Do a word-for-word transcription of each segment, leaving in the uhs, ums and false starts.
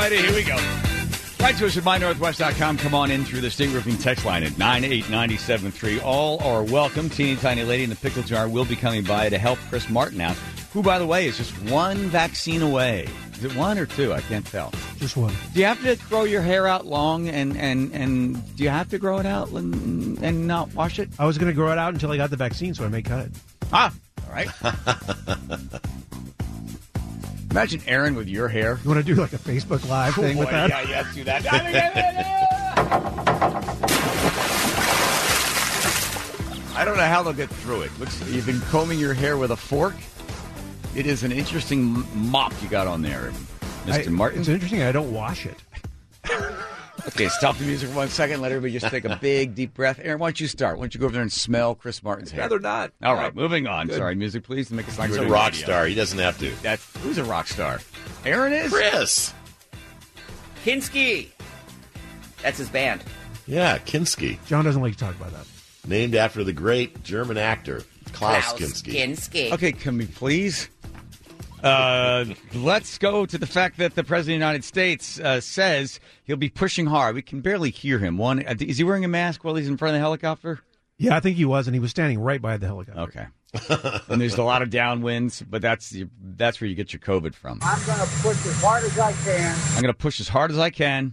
righty, here we go. Right to us at my northwest dot com. Come on in through the State Roofing text line at nine eight nine seven three. All are welcome. Teeny Tiny Lady in the Pickle Jar will be coming by to help Chris Martin out, who, by the way, is just one vaccine away. Is it one or two? I can't tell. Just one. Do you have to grow your hair out long, and, and, and do you have to grow it out and, and not wash it? I was going to grow it out until I got the vaccine, so I may cut it. Ah, all right. Imagine Aaron with your hair. You want to do like a Facebook Live Cool thing boy. with that? Yeah, yeah, let's do that. I don't know how they'll get through it. Looks, you've been combing your hair with a fork. It is an interesting mop you got on there, Mister I, Martin. It's interesting. I don't wash it. Okay, stop the music for one second. Let everybody just take a big, deep breath. Aaron, why don't you start? Why don't you go over there and smell Chris Martin's hair? Rather not. All right, moving on. Good. Sorry, music, please. Make it sound He's like a rock star. He doesn't have to. That's, who's a rock star? Aaron is? Chris. Kinski. That's his band. Yeah, Kinski. John doesn't like to talk about that. Named after the great German actor, Klaus, Klaus Kinski. Kinski. Okay, can we please? Uh, let's go to the fact that the President of the United States uh, says he'll be pushing hard. We can barely hear him. One, is he wearing a mask while he's in front of the helicopter? Yeah, I think he was, and he was standing right by the helicopter. Okay. And there's a lot of downwinds, but that's that's where you get your COVID from. I'm going to push as hard as I can. I'm going to push as hard as I can.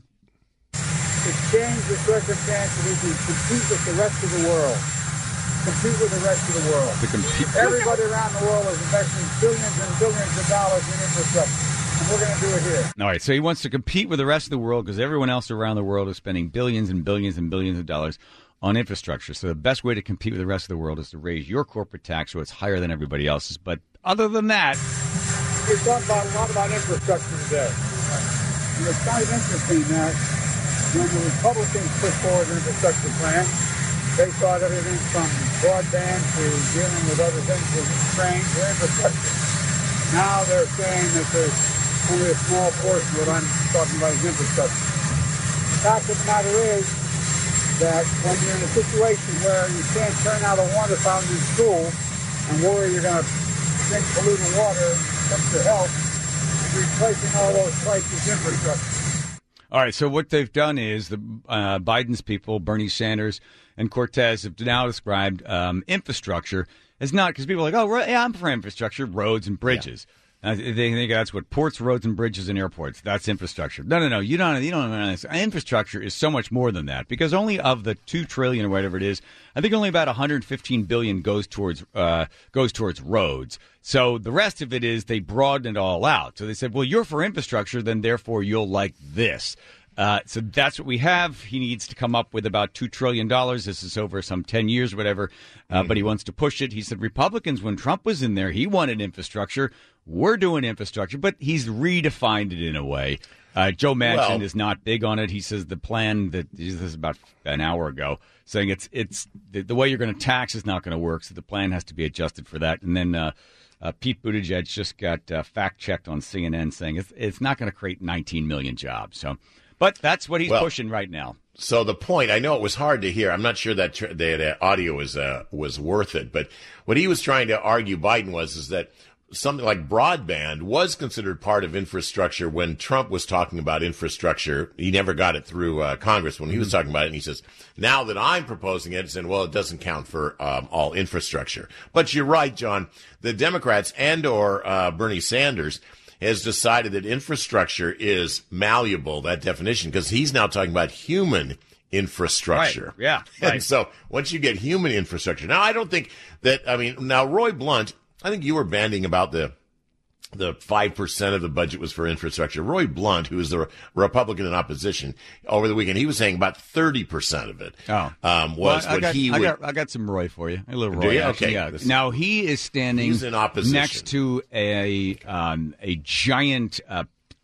To change the circumstance so we can compete with the rest of the world. Compete with the rest of the world. To compete. Everybody around the world is investing billions and billions of dollars in infrastructure. And we're going to do it here. All right, so he wants to compete with the rest of the world because everyone else around the world is spending billions and billions and billions of dollars on infrastructure. So the best way to compete with the rest of the world is to raise your corporate tax so it's higher than everybody else's. But other than that... We've talked about, a lot about infrastructure today. And it's kind of interesting that when the Republicans put forward an infrastructure plan, they thought everything from broadband to dealing with other things was trains or infrastructure. Now they're saying that there's only a small portion of what I'm talking about is infrastructure. The fact of the matter is that when you're in a situation where you can't turn out a water fountain in school and worry you're going to drink polluted water and affect your health, replacing all those sites with infrastructure. All right, so what they've done is the uh, Biden's people, Bernie Sanders and Cortez, have now described um, infrastructure as not, because people are like, oh, right, yeah, I'm for infrastructure, roads and bridges. Yeah. Uh, they think that's what ports, roads, and bridges and airports. That's infrastructure. No, no, no. You don't. You don't know this. Infrastructure is so much more than that, because only of the two trillion or whatever it is, I think only about one hundred fifteen billion goes towards uh, goes towards roads. So the rest of it is they broadened it all out. So they said, well, you're for infrastructure, then therefore you'll like this. Uh, so that's what we have. He needs to come up with about two trillion dollars. This is over some ten years or whatever, uh, mm-hmm. but he wants to push it. He said Republicans, when Trump was in there, he wanted infrastructure. We're doing infrastructure, but he's redefined it in a way. Uh, Joe Manchin well, is not big on it. He says the plan that this is about an hour ago, saying it's it's the, the way you're going to tax is not going to work, so the plan has to be adjusted for that. And then uh, uh, Pete Buttigieg just got uh, fact-checked on C N N saying it's, it's not going to create nineteen million jobs. So, but that's what he's well, pushing right now. So the point, I know it was hard to hear. I'm not sure that tr- the audio was uh, was worth it, but what he was trying to argue, Biden, was is that something like broadband was considered part of infrastructure when Trump was talking about infrastructure. He never got it through uh, Congress when he was talking about it. And he says, now that I'm proposing it, saying, well, it doesn't count for um, all infrastructure. But you're right, John. The Democrats and or uh, Bernie Sanders has decided that infrastructure is malleable, that definition, because he's now talking about human infrastructure. Right. Yeah. And right. so once you get human infrastructure, now I don't think that, I mean, now Roy Blunt, I think you were banding about the the five percent of the budget was for infrastructure. Roy Blunt, who is the Republican in opposition, over the weekend, he was saying about thirty percent of it oh. um, was well, I what got, he I would. Got, I got some Roy for you. A little Do Roy. you? Actually, Okay. yeah. This, now, he is standing he's in opposition. next to a um, a giant uh,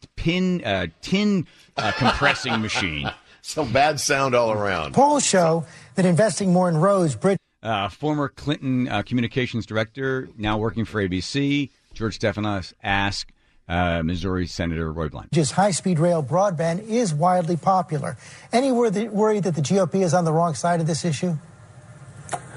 pin uh, tin uh, compressing machine. So bad sound all around. Polls show that investing more in roads, bridges. Uh, former Clinton uh, communications director, now working for A B C, George Stephanopoulos, asked uh, Missouri Senator Roy Blunt. Just high-speed rail broadband is widely popular. Any worry that the G O P is on the wrong side of this issue?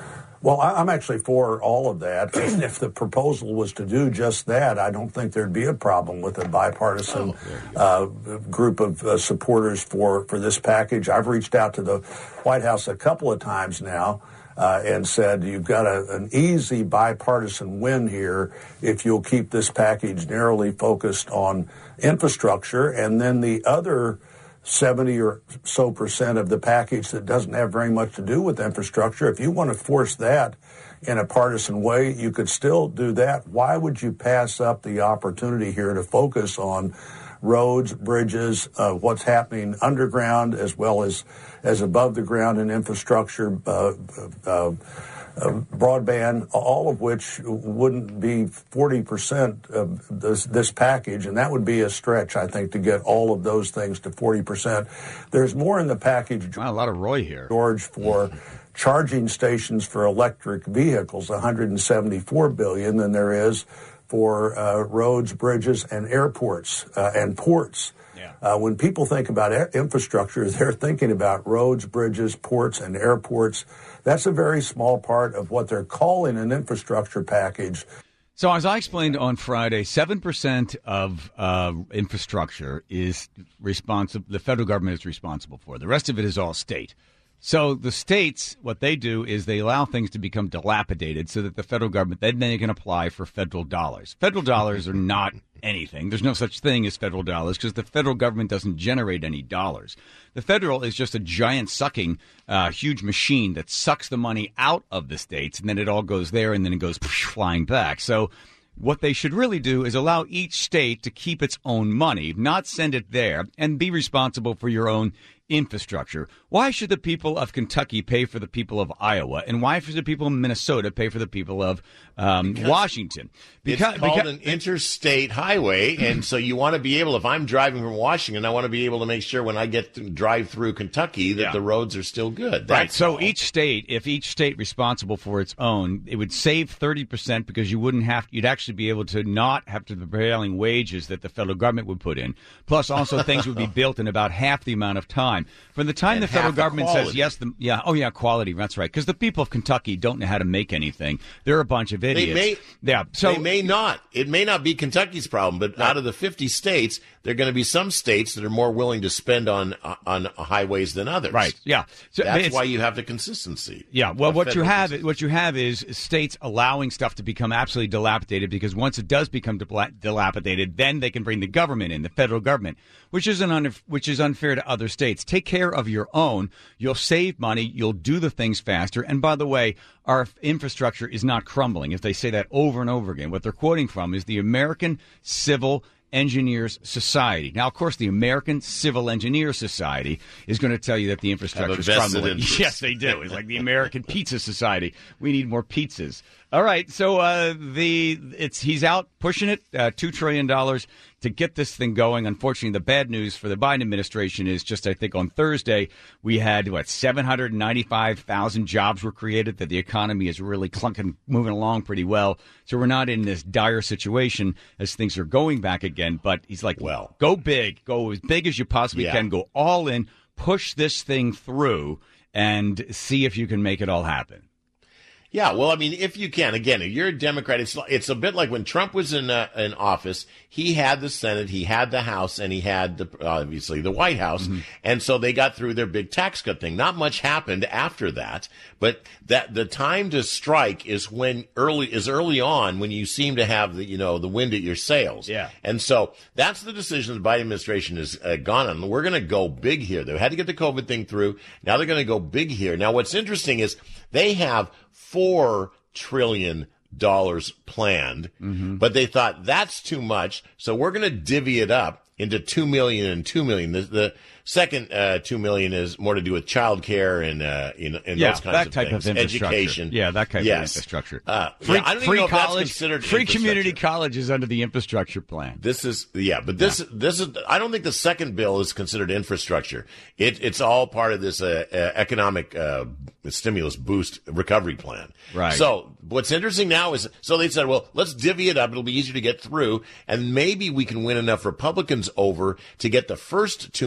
Well, I'm actually for all of that. If the proposal was to do just that, I don't think there'd be a problem with a bipartisan oh, uh, group of uh, supporters for, for this package. I've reached out to the White House a couple of times now uh, and said, you've got a, an easy bipartisan win here if you'll keep this package narrowly focused on infrastructure, and then the other seventy or so percent of the package that doesn't have very much to do with infrastructure. If you want to force that in a partisan way, you could still do that. Why would you pass up the opportunity here to focus on roads, bridges, uh, what's happening underground as well as, as above the ground in infrastructure, uh, uh, Uh, broadband, all of which wouldn't be forty percent of this, this package, and that would be a stretch, I think, to get all of those things to forty percent. There's more in the package. Wow, a lot of Roy here. George, for charging stations for electric vehicles, one hundred seventy-four billion dollars, than there is for uh, roads, bridges, and airports uh, and ports. Yeah. Uh, when people think about air- infrastructure, they're thinking about roads, bridges, ports, and airports. That's a very small part of what they're calling an infrastructure package. So as I explained on Friday, seven percent of uh, infrastructure is responsible. The federal government is responsible for. The rest of it is all state. So the states, what they do is they allow things to become dilapidated so that the federal government, then they can apply for federal dollars. Federal dollars are not anything. There's no such thing as federal dollars because the federal government doesn't generate any dollars. The federal is just a giant sucking, uh, huge machine that sucks the money out of the states, and then it all goes there, and then it goes flying back. So what they should really do is allow each state to keep its own money, not send it there, and be responsible for your own infrastructure. Why should the people of Kentucky pay for the people of Iowa, and why should the people of Minnesota pay for the people of um, Washington? Because it's called because, an interstate highway, and so you want to be able, if I'm driving from Washington, I want to be able to make sure when I get to drive through Kentucky that yeah. the roads are still good. That's right. So all. each state, if each state responsible for its own, it would save thirty percent because you wouldn't have, you'd actually be able to not have to the prevailing wages that the federal government would put in. Plus, also things would be built in about half the amount of time. From the time and the federal the government quality. says yes, the, yeah, oh yeah, quality. That's right. Because the people of Kentucky don't know how to make anything. They're a bunch of idiots. They may, yeah, so they may not. It may not be Kentucky's problem, but right. out of the fifty states, there are going to be some states that are more willing to spend on on highways than others. Right. Yeah. So that's why you have the consistency. Yeah. Well, what you have what you have is states allowing stuff to become absolutely dilapidated because once it does become dilapidated, then they can bring the government in, the federal government, which is an un- which is unfair to other states. Take care of your own. You'll save money. You'll do the things faster. And by the way, our infrastructure is not crumbling. If they say that over and over again, what they're quoting from is the American Civil Engineers Society. Now, of course, the American Civil Engineers Society is going to tell you that the infrastructure is crumbling. Yes, they do. It's like the American Pizza Society. We need more pizzas. All right, so uh, the it's he's out pushing it, uh, two trillion dollars to get this thing going. Unfortunately, the bad news for the Biden administration is just, I think, on Thursday, we had, what, seven hundred ninety-five thousand jobs were created, that the economy is really clunking, moving along pretty well. So we're not in this dire situation as things are going back again. But he's like, well, go big, go as big as you possibly yeah. can, go all in, push this thing through, and see if you can make it all happen. Yeah, well, I mean, if you can, again, if you're a Democrat, it's it's a bit like when Trump was in uh, in office. He had the Senate, he had the House, and he had the, obviously the White House, mm-hmm. and so they got through their big tax cut thing. Not much happened after that, but that the time to strike is when early is early on when you seem to have the you know the wind at your sails. Yeah, and so that's the decision the Biden administration has uh, gone on. We're going to go big here. They had to get the COVID thing through. Now they're going to go big here. Now what's interesting is they have four trillion dollars planned, mm-hmm. but they thought that's too much, so we're going to divvy it up into two million and two million. The, the second uh, two million is more to do with child care and uh, you know, and yeah, those kinds that of type things. Of infrastructure. Education, yeah, that kind yes. of infrastructure. Uh, free yeah, I don't free even know college, if that's considered free community colleges under the infrastructure plan. This is yeah, but this yeah. this is. I don't think the second bill is considered infrastructure. It it's all part of this uh, uh, economic uh, stimulus boost recovery plan. Right. So what's interesting now is so they said, well, let's divvy it up. It'll be easier to get through, and maybe we can win enough Republicans over to get the first two million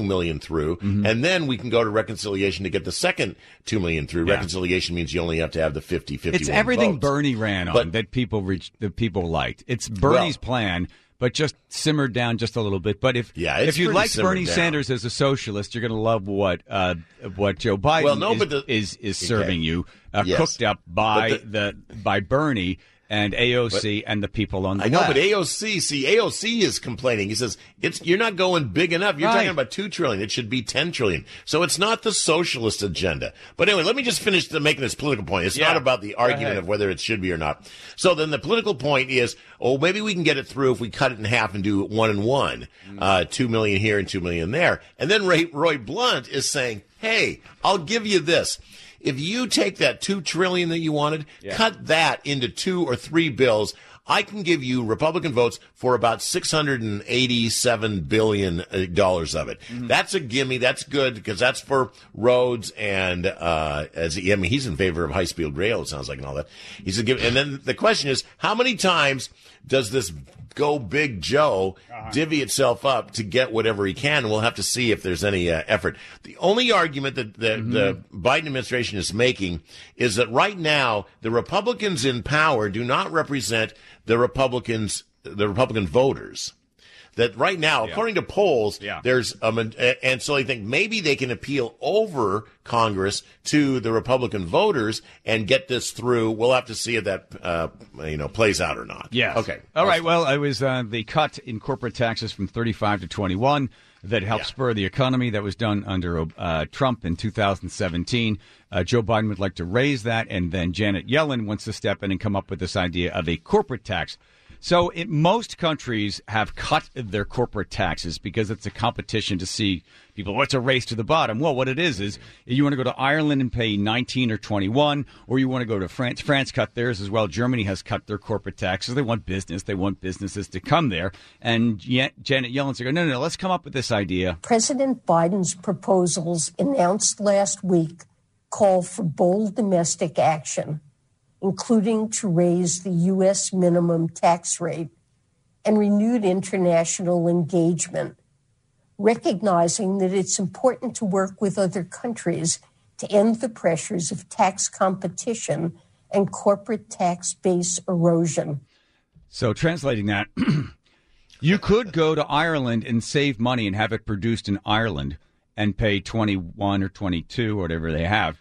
through, Mm-hmm. and then we can go to reconciliation to get the second two million through. Yeah. Reconciliation means you only have to have the fifty, fifty-one It's everything votes. Bernie ran on But- that people reached, that people liked. It's Bernie's Well- plan, but just simmered down just a little bit. But if Yeah, it's if you pretty like simmered Bernie down. Sanders as a socialist, you're going to love what uh, what Joe Biden Well, no, is, but the- is is Okay. serving you, uh, Yes. cooked up by But the, by Bernie and A O C and the people on the I know, left. but A O C, see, A O C is complaining. He says it's you're not going big enough. You're Right. talking about two trillion. It should be ten trillion. So it's not the socialist agenda. But anyway, let me just finish the, making this political point. It's Yeah. not about the argument ahead. of whether it should be or not. So then the political point is, oh, maybe we can get it through if we cut it in half and do one and one, Mm. uh, two million here and two million there. And then Ray, Roy Blunt is saying, hey, I'll give you this. If you take that two trillion that you wanted, Yeah. cut that into two or three bills, I can give you Republican votes for about six hundred eighty-seven billion dollars of it. Mm-hmm. That's a gimme. That's good because that's for roads and, uh, as he, I mean, he's in favor of high speed rail, it sounds like, and all that. He's a give, and then the question is, how many times does this go big Joe divvy itself up to get whatever he can? And we'll have to see if there's any uh, effort. The only argument that the, Mm-hmm. the Biden administration is making is that right now the Republicans in power do not represent the Republicans, the Republican voters. That right now, Yeah. according to polls, Yeah. there's um, and so they think maybe they can appeal over Congress to the Republican voters and get this through. We'll have to see if that uh, you know plays out or not. Yes. Okay. All right. Well, it was uh, the cut in corporate taxes from thirty-five to twenty-one that helped Yeah. spur the economy. That was done under uh, Trump in two thousand seventeen. Uh, Joe Biden would like to raise that, and then Janet Yellen wants to step in and come up with this idea of a corporate tax. So it, most countries have cut their corporate taxes because it's a competition to see people, what's a race to the bottom? Well, what it is is you want to go to Ireland and pay nineteen or twenty-one, or you want to go to France. France cut theirs as well. Germany has cut their corporate taxes. They want business. They want businesses to come there. And yet Janet Yellen's like, no, no, no, let's come up with this idea. President Biden's proposals announced last week call for bold domestic action, including to raise the U S minimum tax rate and renewed international engagement, recognizing that it's important to work with other countries to end the pressures of tax competition and corporate tax base erosion. So translating that, you could go to Ireland and save money and have it produced in Ireland and pay twenty-one or twenty-two or whatever they have.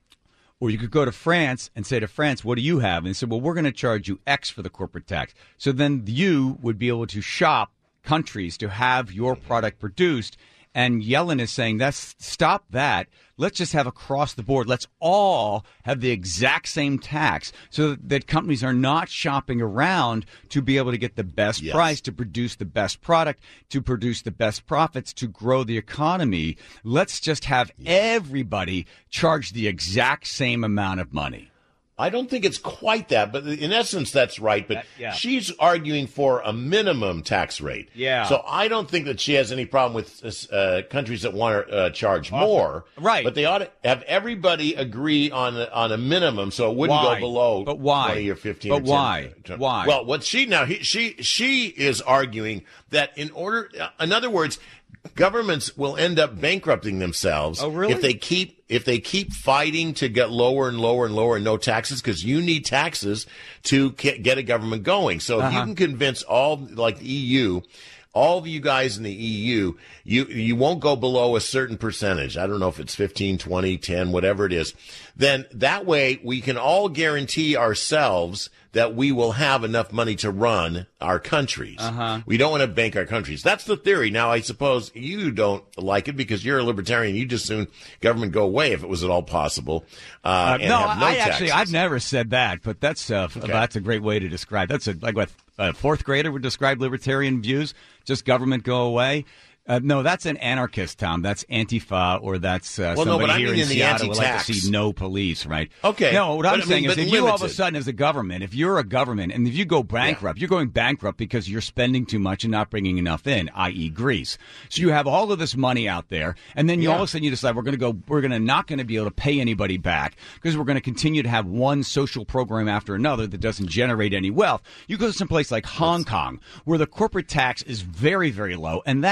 Or you could go to France and say to France, what do you have? And they said, well, we're going to charge you X for the corporate tax. So then you would be able to shop countries to have your product produced. And Yellen is saying, that's stop that. Let's just have across the board. Let's all have the exact same tax so that companies are not shopping around to be able to get the best Yes. price, to produce the best product, to produce the best profits, to grow the economy. Let's just have everybody charge the exact same amount of money. I don't think it's quite that, but in essence, that's right. But That- yeah. she's arguing for a minimum tax rate. Yeah. So I don't think that she has any problem with uh, countries that want to uh, charge more. Right. But they ought to have everybody agree on a, on a minimum, so it wouldn't Why? go below But why? twenty or fifteen. But or ten. why? Why? Well, what she now he, she she is arguing that in order, in other words, governments will end up bankrupting themselves Oh, really? if they keep if they keep fighting to get lower and lower and lower and no taxes, because you need taxes to get get a government going. So if Uh-huh. you can convince all, like the E U, all of you guys in the E U, you you won't go below a certain percentage. I don't know if it's fifteen, twenty, ten, whatever it is. Then that way we can all guarantee ourselves that we will have enough money to run our countries. Uh-huh. We don't want to bank our countries. That's the theory. Now, I suppose you don't like it because you're a libertarian. You just soon government go away if it was at all possible. Uh, Uh, and no, have no I actually, taxes. I've never said that, but that's uh, f- Okay. that's a great way to describe. That's a, like what a fourth grader would describe libertarian views. Just government go away. Uh, no, that's an anarchist, Tom. That's Antifa, or that's uh, Well, no, somebody but I here mean in in the Seattle would like to anti-tax. see no police, right? Okay. No, what But, I'm I saying mean, is, but if you all of a limited. sudden, as a government, if you're a government, and if you go bankrupt, you're going bankrupt because you're spending too much and not bringing enough in, that is, Greece. So you have all of this money out there, and then you Yeah. all of a sudden you decide we're going to go, we're going to not going to be able to pay anybody back because we're going to continue to have one social program after another that doesn't generate any wealth. You go to some place like Hong Kong, where the corporate tax is very, very low, and that place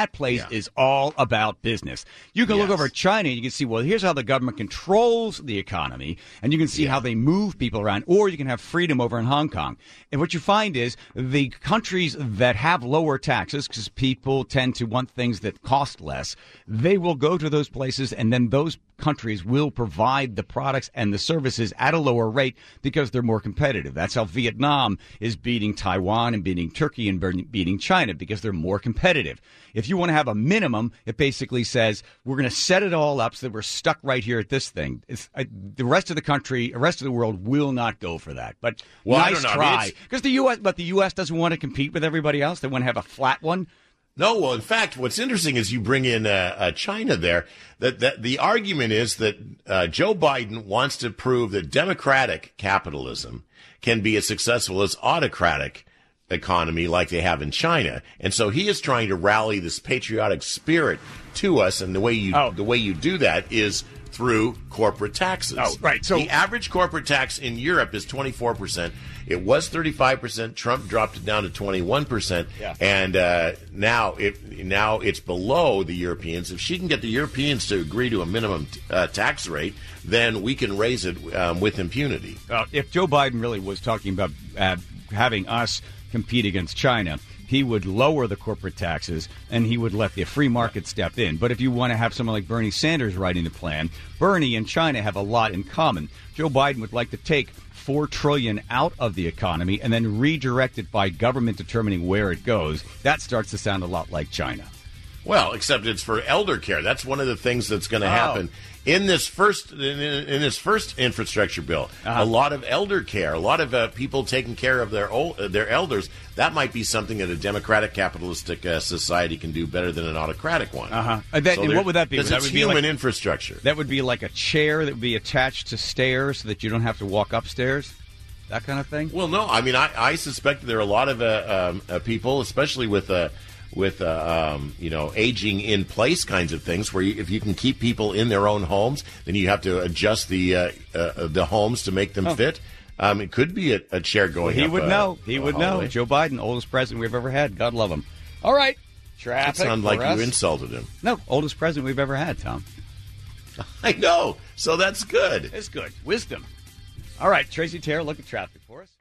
Yeah. is all about business. You can Yes. look over at China and you can see, well, here's how the government controls the economy, and you can see Yeah. how they move people around, or you can have freedom over in Hong Kong. And what you find is the countries that have lower taxes, because people tend to want things that cost less, they will go to those places, and then those countries will provide the products and the services at a lower rate because they're more competitive. That's how Vietnam is beating Taiwan and beating Turkey and beating China, because they're more competitive. If you want to have a minimum, it basically says we're going to set it all up so that we're stuck right here at this thing. It's, uh, the rest of the country, the rest of the world will not go for that. But Well, I nice don't know. I mean, try. it's- Because the U S, but the U S doesn't want to compete with everybody else. They want to have a flat one. No, well, in fact, what's interesting is you bring in uh, uh, China there. That, that the argument is that uh, Joe Biden wants to prove that democratic capitalism can be as successful as autocratic economy like they have in China, and so he is trying to rally this patriotic spirit to us. And the way you Oh. the way you do that is through corporate taxes. Oh, right. So- the average corporate tax in Europe is twenty-four percent. It was thirty-five percent. Trump dropped it down to twenty-one percent. Yeah. And uh, now it now it's below the Europeans. If she can get the Europeans to agree to a minimum uh, tax rate, then we can raise it um, with impunity. Uh, if Joe Biden really was talking about uh, having us compete against China, he would lower the corporate taxes and he would let the free market step in. But if you want to have someone like Bernie Sanders writing the plan, Bernie and China have a lot in common. Joe Biden would like to take four trillion dollars out of the economy and then redirect it by government determining where it goes. That starts to sound a lot like China. Well, except it's for elder care. That's one of the things that's going to Oh. happen in this first in, in this first infrastructure bill. Uh-huh. A lot of elder care, a lot of uh, people taking care of their old, uh, their elders. That might be something that a democratic capitalistic uh, society can do better than an autocratic one. Uh-huh. And that- and there- what would that be? Because That it's would be human like- infrastructure. That would be like a chair that would be attached to stairs so that you don't have to walk upstairs, that kind of thing? Well, no, I mean, I, I suspect there are a lot of uh, um, uh, people, especially with uh, with uh, um, you know aging in place kinds of things, where you, if you can keep people in their own homes, then you have to adjust the uh, uh, the homes to make them Oh. fit. Um, it could be a, a chair going. He up, would uh, know. He a would know. hallway. Joe Biden, oldest president we've ever had. God love him. All right. That Traffic. sounded for like us. you insulted him. No, oldest president we've ever had, Tom. I know. So that's good. It's good. Wisdom. All right, Tracy Taylor, look at traffic for us.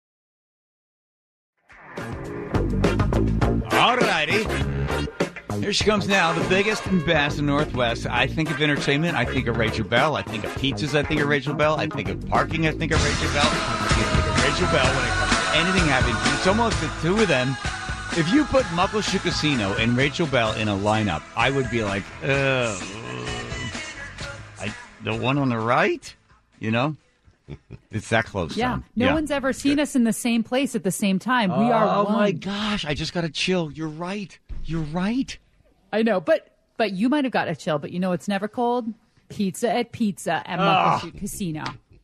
All righty. Here she comes now, the biggest and best in Northwest. I think of entertainment. I think of Rachel Bell. I think of pizzas. I think of Rachel Bell. I think of parking. I think of Rachel Bell. I think of Rachel Bell when it comes to anything happening. It's almost the two of them. If you put Muckleshoot Casino and Rachel Bell in a lineup, I would be like, uh, I, the one on the right, you know? It's that close. Yeah. Tom. No one's ever seen us in the same place at the same time. We are Oh one. my gosh! I just got a chill. You're right. You're right. I know, but but you might have got a chill, but you know it's never cold? Pizza at Pizza at Muckleshoot Casino.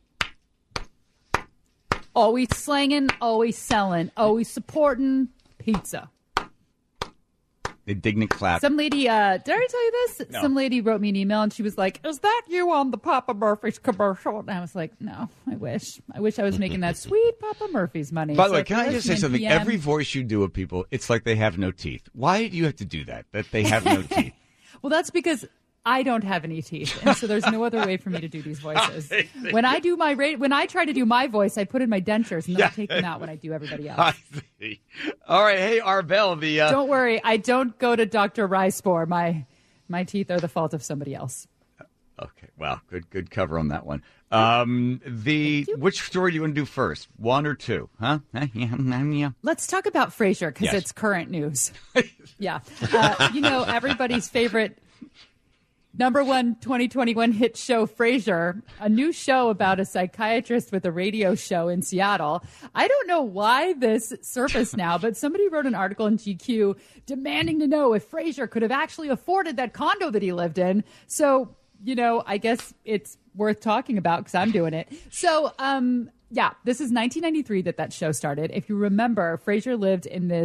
Always slanging, always selling, always supporting pizza. Indignant clap. Some lady, uh, did I already tell you this? No. Some lady wrote me an email and she was like, is that you on the Papa Murphy's commercial? And I was like, no, I wish. I wish I was making that sweet Papa Murphy's money. By the So way, if can you're I just say listening, something? P M, Every voice you do of people, it's like they have no teeth. Why do you have to do that? That they have no teeth? Well, that's because I don't have any teeth, and so there's no other way for me to do these voices. When I do my ra- when I try to do my voice, I put in my dentures, and then I take them out when I do everybody else. I see. All right. Hey, Arbel, the. Uh, Don't worry, I don't go to Doctor Ryspor. My my teeth are the fault of somebody else. Okay. Wow. Good. Good cover on that one. Um, the which story do you want to do first? One or two? Huh? Let's talk about Frasier because Yes. it's current news. Yeah, uh, you know everybody's favorite. Number one twenty twenty-one hit show, Frasier, a new show about a psychiatrist with a radio show in Seattle. I don't know why this surfaced now, but somebody wrote an article in G Q demanding to know if Frasier could have actually afforded that condo that he lived in. So, you know, I guess it's worth talking about because I'm doing it. So, um, yeah, this is nineteen ninety-three that that show started. If you remember, Frasier lived in this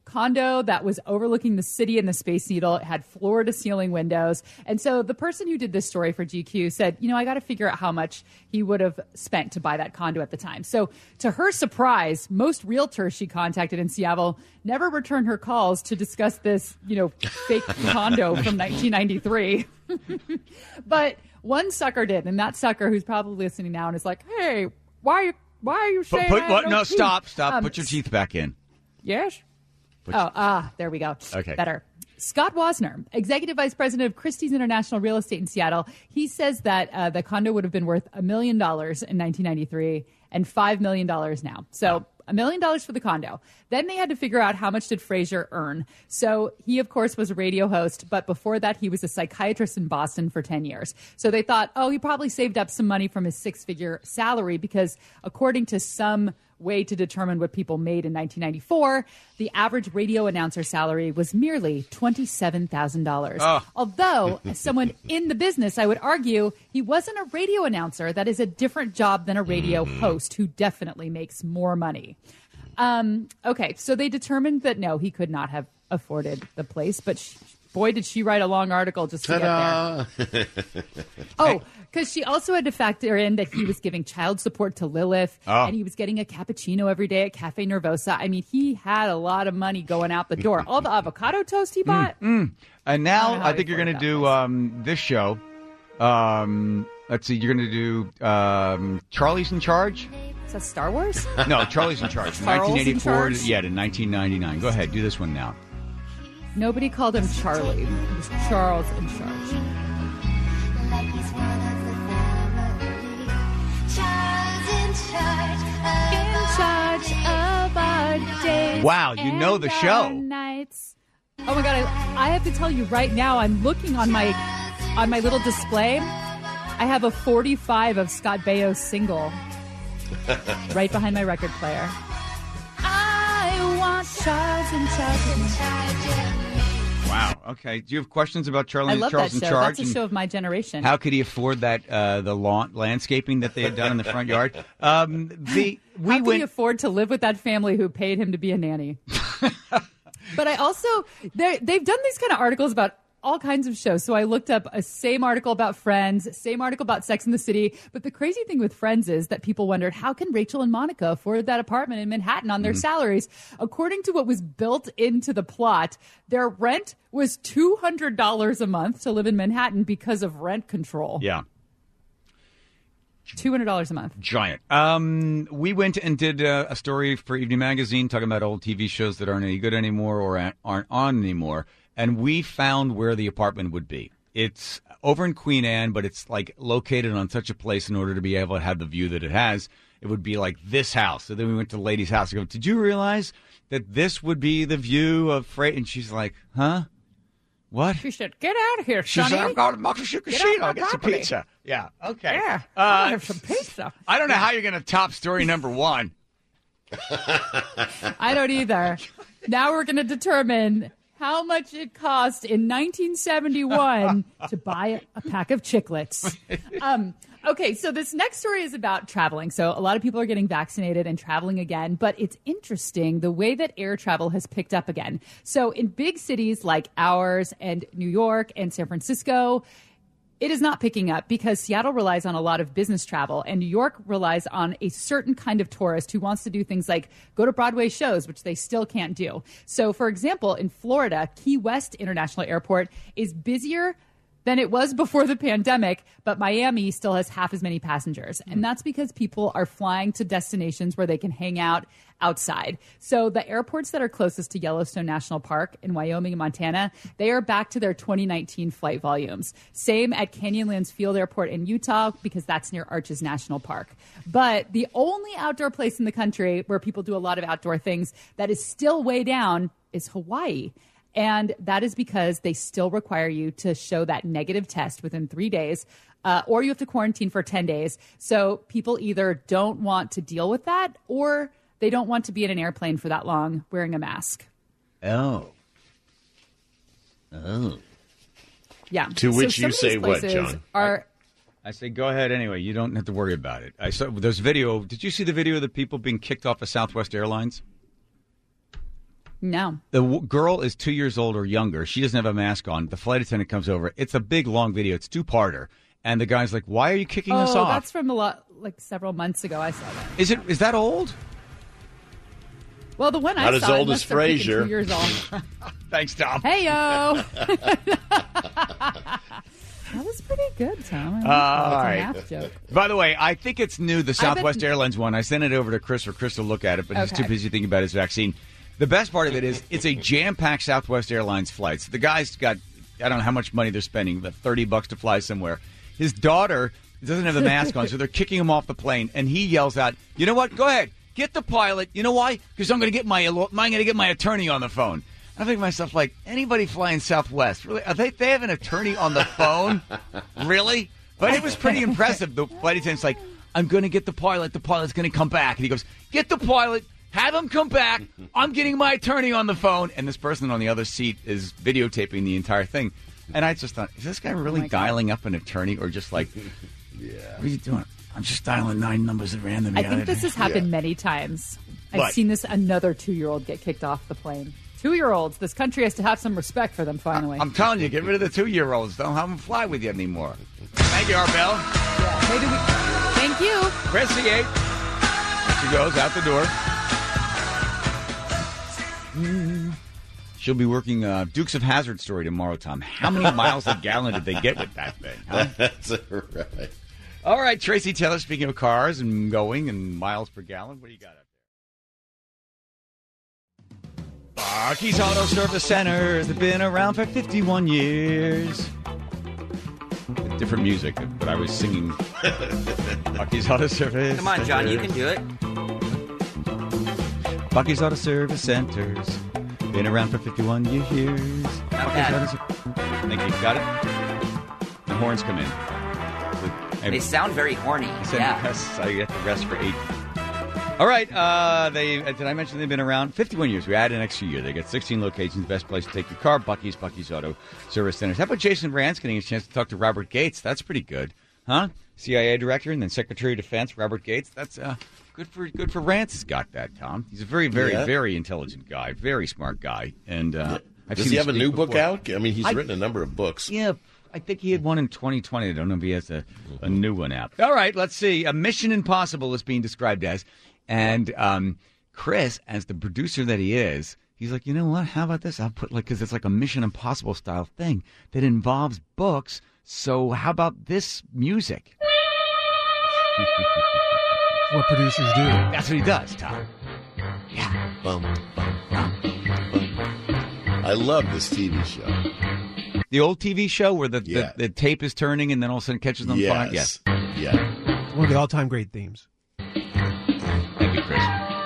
condo that was overlooking the city and the Space Needle. It had floor-to-ceiling windows. And so the person who did this story for G Q said, you know, I got to figure out how much he would have spent to buy that condo at the time. So to her surprise, most realtors she contacted in Seattle never returned her calls to discuss this, you know, fake condo from nineteen ninety-three. But one sucker did, and that sucker who's probably listening now and is like, hey, why, why are you saying Put, put I what? have No, teeth? stop, stop. Um, Put your teeth back in. Yes? Put oh, your- ah, there we go. Okay. Better. Scott Wasner, Executive Vice President of Christie's International Real Estate in Seattle, he says that uh, the condo would have been worth a million dollars in nineteen ninety-three and five million dollars now. So a million dollars for the condo. Then they had to figure out how much did Fraser earn. So he, of course, was a radio host, but before that, he was a psychiatrist in Boston for ten years. So they thought, oh, he probably saved up some money from his six-figure salary because according to some way to determine what people made in nineteen ninety-four, the average radio announcer salary was merely twenty-seven thousand dollars. Oh. Although, as someone in the business, I would argue he wasn't a radio announcer. That is a different job than a radio host who definitely makes more money. Um, okay, so they determined that no, he could not have afforded the place, but sh- boy, did she write a long article just to Ta-da! get there. Oh, because she also had to factor in that he was giving child support to Lilith, Oh. and he was getting a cappuccino every day at Cafe Nervosa. I mean, he had a lot of money going out the door. All the avocado toast he bought. And I now don't know how I, he think you're going to afforded that do um, this show. Um, let's see, you're going to do um, Charlie's in Charge? Is that Star Wars? No, Charlie's in Charge. From Charles in nineteen eighty-four Charge? to, yeah, to nineteen ninety-nine. Go ahead, do this one now. Nobody called him Charlie. It was Charles in Charge. In charge of our days. Wow, you know the and show. our nights. Oh my god, I, I have to tell you right now, I'm looking on my on my little display. I have a forty-five of Scott Baio's single right behind my record player. I want Charles in Charge. Wow. Okay. Do you have questions about Charlie I love Charles that in show. Charge? That's a and show of my generation. How could he afford that uh, the lawn landscaping that they had done in the front yard? Um, the we How could went. he afford to live with that family who paid him to be a nanny? But I also, they're- they've done these kind of articles about all kinds of shows. So I looked up a same article about Friends, same article about Sex and the City. But the crazy thing with Friends is that people wondered, how can Rachel and Monica afford that apartment in Manhattan on their Mm-hmm. salaries? According to what was built into the plot, their rent was two hundred dollars a month to live in Manhattan because of rent control. Yeah. two hundred dollars a month. Giant. Um, we went and did uh, a story for Evening Magazine talking about old T V shows that aren't any good anymore or a- aren't on anymore. And we found where the apartment would be. It's over in Queen Anne, but it's like located on such a place in order to be able to have the view that it has. It would be like this house. So then we went to the lady's house and go, did you realize that this would be the view of Freight? And she's like, huh? What? She said, get out of here, She said, Sonny. I'm going to Moxie Get off Casino. my Get some property." pizza. Yeah. Okay. Yeah, Uh, I'll have some pizza. I don't know how you're going to top story number one. I don't either. Now we're going to determine how much it cost in nineteen seventy-one to buy a pack of chiclets. Um, okay, so this next story is about traveling. So a lot of people are getting vaccinated and traveling again, but it's interesting the way that air travel has picked up again. So in big cities like ours and New York and San Francisco, it is not picking up because Seattle relies on a lot of business travel and New York relies on a certain kind of tourist who wants to do things like go to Broadway shows, which they still can't do. So, for example, in Florida, Key West International Airport is busier than it was before the pandemic, but Miami still has half as many passengers. And that's because people are flying to destinations where they can hang out outside. So the airports that are closest to Yellowstone National Park in Wyoming and Montana, they are back to their twenty nineteen flight volumes. Same at Canyonlands Field Airport in Utah, because that's near Arches National Park. But the only outdoor place in the country where people do a lot of outdoor things that is still way down is Hawaii. And that is because they still require you to show that negative test within three days, uh, or you have to quarantine for ten days. So people either don't want to deal with that, or they don't want to be in an airplane for that long wearing a mask. Oh. Oh. Yeah. To So which some you of these say what, places John? Are, I say, go ahead anyway. You don't have to worry about it. I saw there's video. Did you see the video of the people being kicked off of Southwest Airlines? No. The w- girl is two years old or younger. She doesn't have a mask on. The flight attendant comes over. It's a big, long video. It's two-parter. And the guy's like, why are you kicking oh, us off? that's from a lot, like several months ago. I saw that. Is it? Is that old? Well, the one Not I as saw old it as must have been Frasier. two years old. Thanks, Tom. Hey, yo. That was pretty good, Tom. Uh, all right. Math joke. By the way, I think it's new, the Southwest been... Airlines one. I sent it over to Chris for Chris to look at it, but okay. he's too busy thinking about his vaccine. The best part of it is it's a jam-packed Southwest Airlines flight. So the guy's got, I don't know how much money they're spending, but thirty bucks to fly somewhere. His daughter doesn't have the mask on, so they're kicking him off the plane, and he yells out, you know what, go ahead, get the pilot. You know why? Because I'm going to get my I'm going to get my attorney on the phone. I think to myself, like, anybody flying Southwest, really? Are they, they have an attorney on the phone? Really? But it was pretty impressive. The flight attendant's like, I'm going to get the pilot. The pilot's going to come back. And he goes, get the pilot. Have him come back. I'm getting my attorney on the phone. And this person on the other seat is videotaping the entire thing. And I just thought, is this guy really oh dialing up an attorney or just like, yeah. What are you doing? I'm just dialing nine numbers at random. I think this has happened yeah. many times. I've what? seen this another two-year-old get kicked off the plane. Two-year-olds. This country has to have some respect for them, finally. I'm telling you, get rid of the two-year-olds. Don't have them fly with you anymore. Thank you, Arbel. Yeah, maybe we... Thank you. Chrissy eight. She goes out the door. She'll be working uh, Dukes of Hazzard story tomorrow, Tom. How many miles a gallon did they get with that thing? Huh? That's right. All right, Tracy Taylor, speaking of cars and going and miles per gallon, what do you got up there? Bucky's Auto Service Centers have been around for fifty-one years. Different music, but I was singing Bucky's Auto Service. Come on, John, you can do it. Bucky's Auto Service Centers been around for fifty-one years. Not bad. Thank you. Got it? The horns come in. They sound very horny. I said yeah. Yes, I get the rest for eight. All right. Uh, they did I mention they've been around fifty-one years? We added an extra year. They got sixteen locations. Best place to take your car. Bucky's, Bucky's Auto Service Centers. How about Jason Rand's getting a chance to talk to Robert Gates? That's pretty good, huh? C I A director and then Secretary of Defense Robert Gates. That's uh, good for good for Rance. Has got that, Tom. He's a very, very, yeah. very intelligent guy. Very smart guy. And uh, I've does seen he have a new before. book out? I mean, he's I, written a number of books. Yeah. I think he had one in twenty twenty. I don't know if he has a, a new one out. All right, let's see. A Mission Impossible is being described as. And um, Chris, as the producer that he is, he's like, you know what? How about this? I'll put like, because it's like a Mission Impossible style thing that involves books. So how about this music? What producers do. That's what he does, Tom. Yeah. Bum, bum, bum, bum. I love this T V show. The old T V show where the, yeah. the, the tape is turning and then all of a sudden catches on yes. fire? Yes. Yeah. One of the all-time great themes. Thank you, Chris.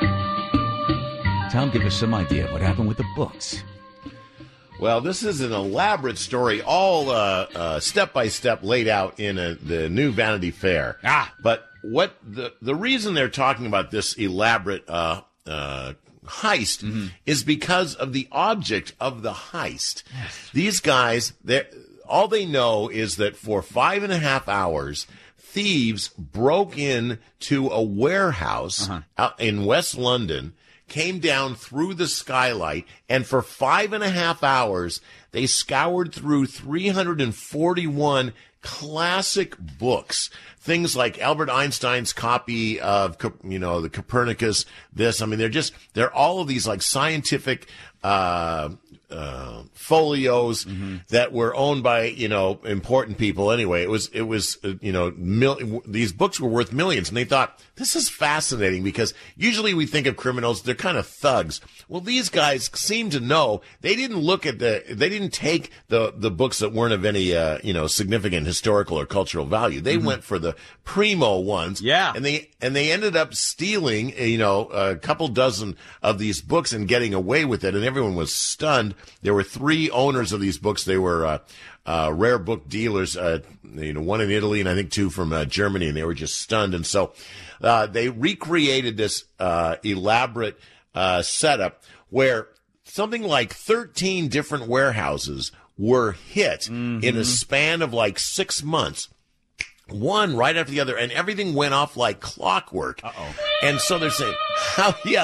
Tom, give us some idea of what happened with the books. Well, this is an elaborate story, all uh, uh, step-by-step laid out in a, the new Vanity Fair. Ah. But what the, the reason they're talking about this elaborate uh, uh, heist mm-hmm. is because of the object of the heist. Yes. These guys, all they know is that for five and a half hours, thieves broke in to a warehouse uh-huh. out in West London, came down through the skylight, and for five and a half hours, they scoured through three hundred forty-one classic books. Things like Albert Einstein's copy of, you know, the Copernicus, this. I mean, they're just, they're all of these like scientific, uh, uh, folios mm-hmm. that were owned by, you know, important people. Anyway, it was, it was, uh, you know, mil- these books were worth millions. And they thought, this is fascinating because usually we think of criminals, they're kind of thugs. Well, these guys seem to know. They didn't look at the, they didn't take the, the books that weren't of any, uh, you know, significant historical or cultural value. They mm-hmm. went for the primo ones. Yeah. And they, and they ended up stealing, you know, a couple dozen of these books and getting away with it. And everyone was stunned. There were three owners of these books. They were, uh, uh, rare book dealers, uh, you know, one in Italy and I think two from uh, Germany. And they were just stunned. And so, uh, they recreated this, uh, elaborate, uh, setup where something like thirteen different warehouses were hit mm-hmm. in a span of like six months. One right after the other, and everything went off like clockwork. Uh-oh. And so they're saying, how, yeah,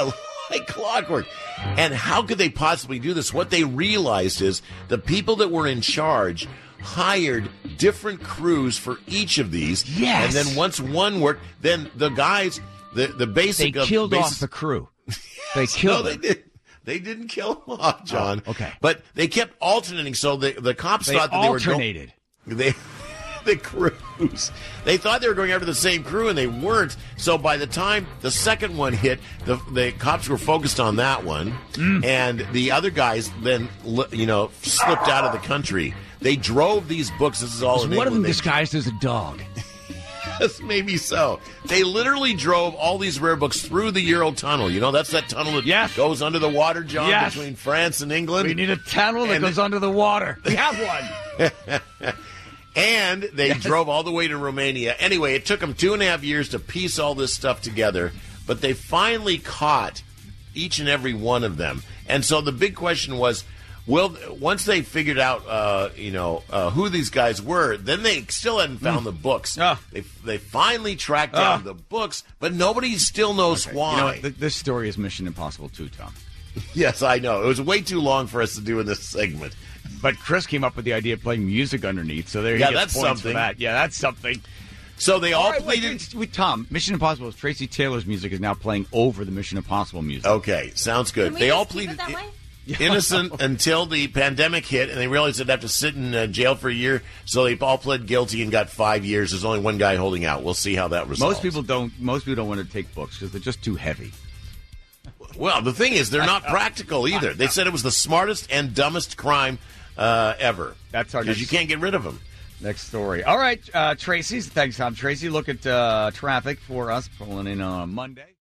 like clockwork. And how could they possibly do this? What they realized is the people that were in charge hired different crews for each of these. Yes. And then once one worked, then the guys, the, the basic... They of, killed basic, off the crew. They killed no, them. they did. They didn't kill them off, John. Oh, okay. But they kept alternating, so the, the cops They thought that they were... alternated. Go- they The crews. They thought they were going after the same crew, and they weren't. So by the time the second one hit, the the cops were focused on that one, Mm. and the other guys then, you know, slipped out of the country. They drove these books. This is all Was in one of them England. They- disguised as a dog? Yes, maybe so. They literally drove all these rare books through the Eurotunnel. You know, that's that tunnel that Yes. goes under the water, John, Yes. between France and England. We need a tunnel that And- goes under the water. We have one. And they drove all the way to Romania. Anyway, it took them two and a half years to piece all this stuff together, but they finally caught each and every one of them. And so the big question was, well, once they figured out, uh, you know, uh, who these guys were, then they still hadn't found Mm. the books. Ah. They they finally tracked down Ah. the books, but nobody still knows why. You know what? Th- this story is Mission Impossible too, Tom. Yes, I know. It was way too long for us to do in this segment. But Chris came up with the idea of playing music underneath, so there he Yeah, gets that's points something. for that. Yeah, that's something. So they all, All right, played wait, it. wait, Tom, Mission Impossible, Tracy Taylor's music is now playing over the Mission Impossible music. Okay, sounds good. Can we They just all keep pleaded it that way? innocent until the pandemic hit, and they realized they'd have to sit in uh, jail for a year, so they all pled guilty and got five years. There's only one guy holding out. We'll see how that resolves. Most people don't. Most people don't want to take books because they're just too heavy. Well, the thing is, they're not practical either. They said it was the smartest and dumbest crime uh, ever. That's our because next- you can't get rid of them. Next story. All right, uh, Tracy. Thanks, Tom. Tracy, look at uh, traffic for us pulling in on Monday.